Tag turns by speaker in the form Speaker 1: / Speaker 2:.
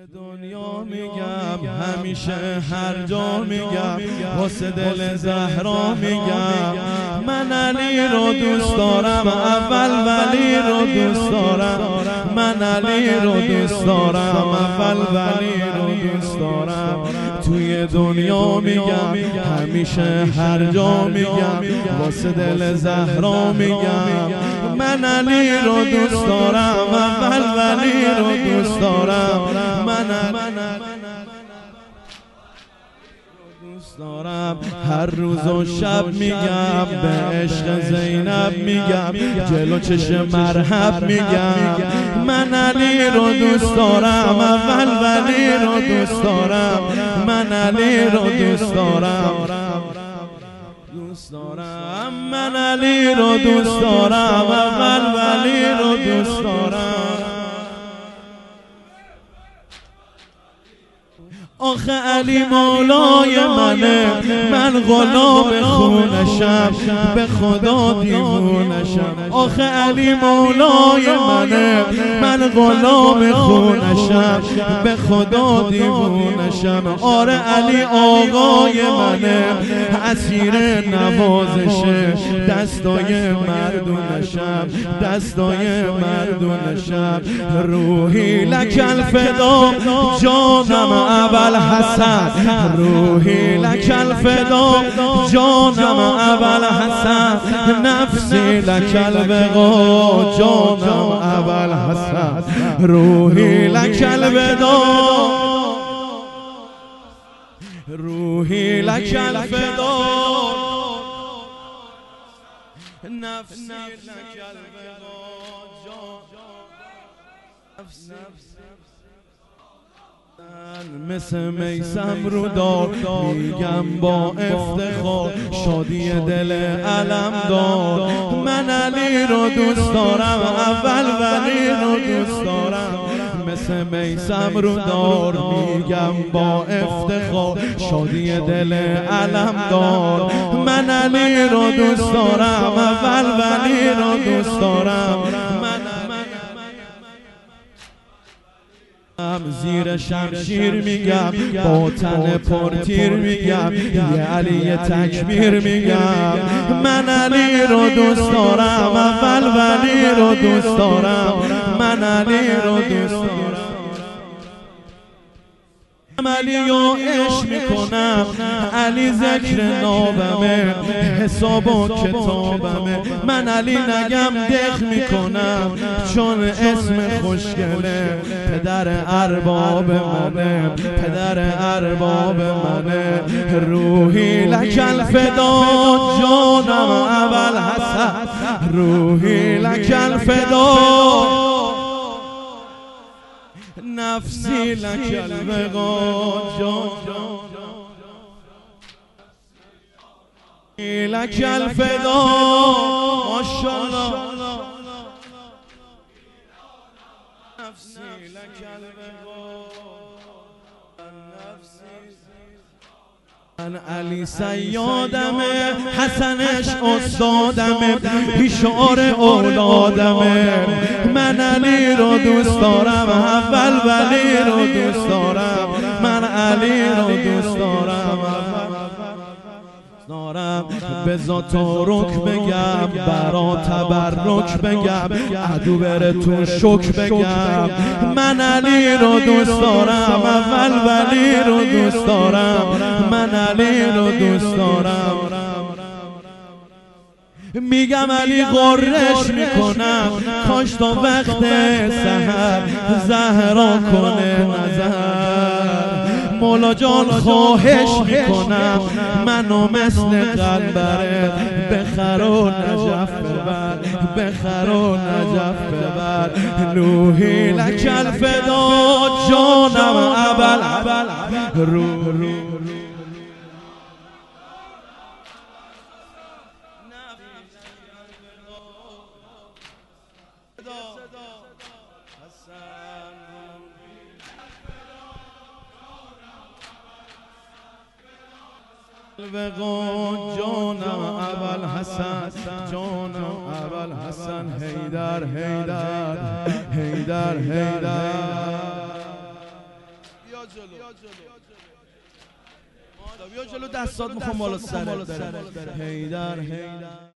Speaker 1: دنیا میگم همیشه هر جا میگم واسه دل زهرا میگم من علی رو دوست دارم اول ولی رو دوست دارم من علی رو دوست دارم اول ولی رو دوست دارم توی دنیا میگم همیشه هر جا میگم واسه دل زهرا میگم من علی رو دوست دارم اول ولی رو دوست دارم من دوست دارم هر روز و شب میگم به عشق زینب میگم جلو چشم مرحب میگم من علی رو دوست دارم اول ولی رو دوست دارم من علی رو دوست دارم من علی رو دوست دارم اول ولی رو دوست دارم آخه علی مولای منه من غلام خونشم به خدا دیوونشم آخه علی مولای منه من غلام خونشم به خدا دیوونشم آره علی آقای منه اسیر نوازشه دستای مردونشم دستای مردونشم روحی لک الفدا جانم اول حسن روحی لک الفدا جانم اول حسن نفسی لک البقا جانم اول حسن روحی لک الفدا روحی لک الفدا نفسی لک البقا مثل میثم رو دار میگم با افتخار شادی دل علم دار من علی رو دوست دارم اول ولی رو دوست دارم مثل میثم رو دار میگم با افتخار شادی دل علم دار من علی رو دوست دارم اول ولی رو دوست دارم زیر شمشیر میگم با تن پرتیر میگم یه علی تکبیر میگم من علی رو دوست دارم اول ولی رو دوست دارم من علی رو دوست دارم علی و عشق میکنم علی ذکر نابمه حساب و کتابمه من علی نگم دق میکنم چون اسم خوشگله پدر ارباب منه پدر ارباب منه روحی لک الفدا جانم اول حسن روحی لک الفدا نفسی لک البقا لک الفدا ماشاءالله نفسی لک البقا من علی سیادمه حسنش استادمه پیشار اولادمه من علی رو دوست دارم اول ولی رو دوست دارم من علی رو دوست دارم به ذات و رک بگم برا تبرک بگم عدو بره تو شک بگم من علی رو دوست دارم اول ولی رو دوست دارم من علی رو دوست دارم میگم علی غرش میکنم کاش تا وقت سحر زهرا کنه نظر مولا جان خواهش میکنم منو مثل قنبره بخر و نجف ببر بخر و نجف ببر روحی لک الفدا جانم اول روحی جانم اول حسن جانم اول حسن حیدر حیدر حیدر حیدر بیا جلو دستات میخوام بالا سرت بره. حیدر